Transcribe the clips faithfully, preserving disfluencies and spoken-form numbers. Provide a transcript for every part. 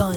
gun.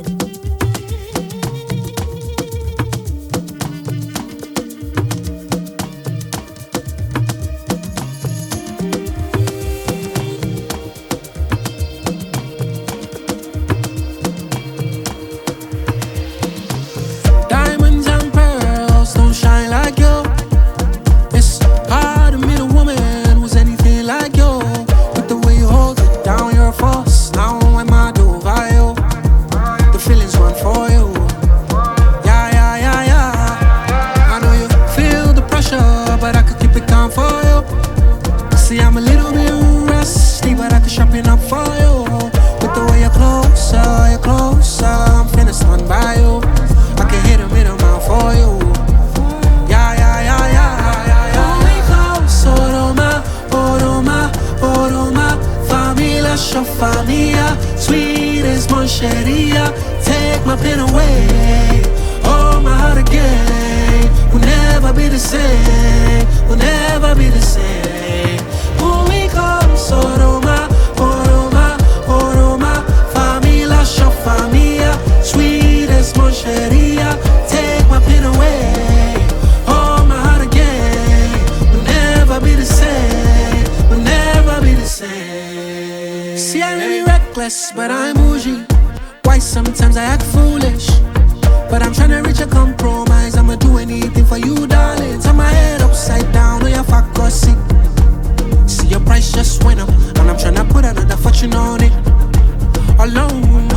Diamonds and pearls don't shine like you. It's hard to meet a woman who's anything like you. With the way you hold it down, you're a force. Now am I do vile? The feelings run for you. Yeah, yeah, yeah, yeah. I know you feel the pressure, but I could keep it calm for you. See, I'm a little bit rusty, but I could sharpen up for you. With the way you're closer, you're closer, I'm finna stand by you. I can hit a middle mile for you. Yeah, yeah, yeah, yeah, yeah, yeah. We close, Oroma, Oroma, Oroma. Familia, show familia. Sweet as Moncheria. Take my pen away. Oh, my heart again. We'll never be the same. We'll never be the same. When we close, Oroma, Oroma, Oroma. Familia, show familia. Sweet as Moncheria. Take my pen away. Oh, my heart again. We'll never be the same. We'll never be the same. See, I may be reckless, but I'm bougie. Why sometimes I act foolish? But I'm tryna reach a compromise. I'ma do anything for you, darling. Turn my head upside down, oh yeah, fuck or sick. See your price just went up, and I'm tryna put another fortune on it. Alone.